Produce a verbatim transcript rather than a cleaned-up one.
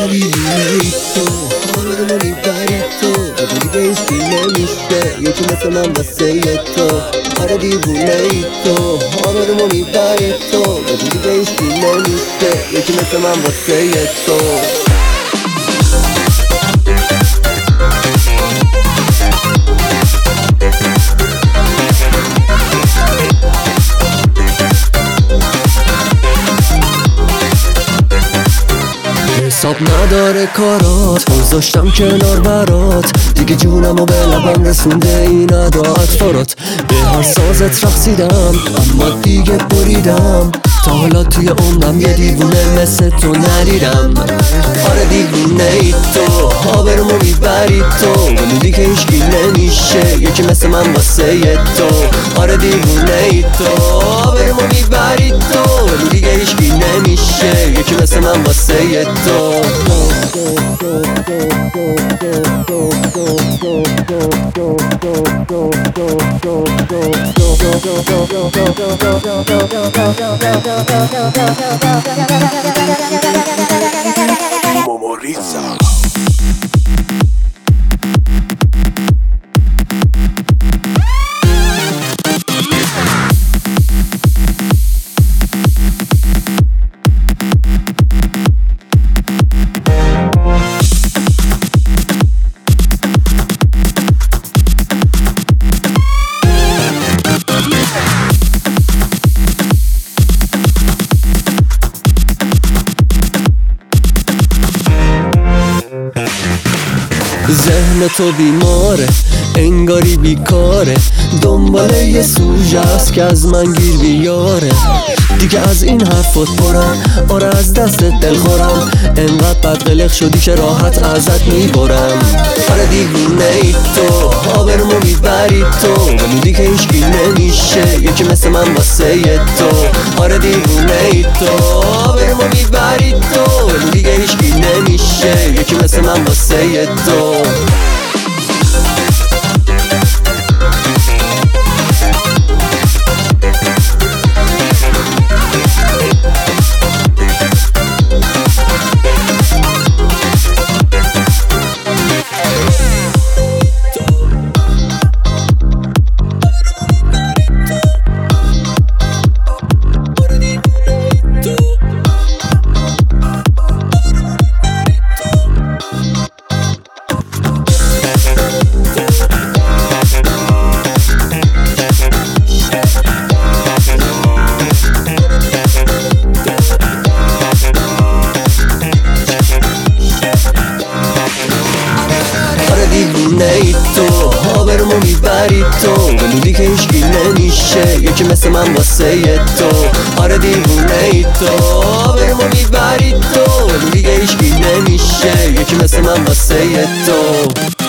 دیوونه ای تو آمدمو میبری تو و دیگه هیچکی نمیشه یکی مثل من واسه تو. آره دیوونه ای تو آمدمو میبری تو و دیگه هیچکی نمیشه یکی مثل من واسه تو. حساب نداره کارات گذاشتم کنار برات دیگه جونمو به لبم رسونده این اداعت فرات. به هر سازت رقصیدم اما دیگه بریدم تا حالا توی عمرم یه دیوونه مثل تو ندیدم. آره دیوونه ای تو آبرمو میبری تو ولی دیگه هیچکی نمیشه یکی مثل من واسه تو. آره دیوونه ای تو آبرمو میبری تو ولی دیگه هیچکی نمیشه یکی مثل من واسه تو. Momoriza. ذهن تو بیماره انگاری بیکاره دنباله یه سوژه است که از من گیر بیاره. دیگه از این حرفات برم آره از دستت دل خورم انقدر بد قلق شدی که راحت ازت میبرم. آره دیوونه ای تو آبرمو میبری تو ولی دیگه هیچکی نمیشه یکی مثل من واسه تو. آره دیوونه ای تو آبرمو میبری تو ولی دیگه هیچکی نمیشه یکی مثل من واسه تو. دیوونه ای تو آبرمو میبری تو ولی دیگه هیچکی نمیشه یکی مثل من واسه تو. آره دیوونه ای تو آبرمو میبری تو ولی دیگه هیچکی نمیشه یکی مثل من واسه تو.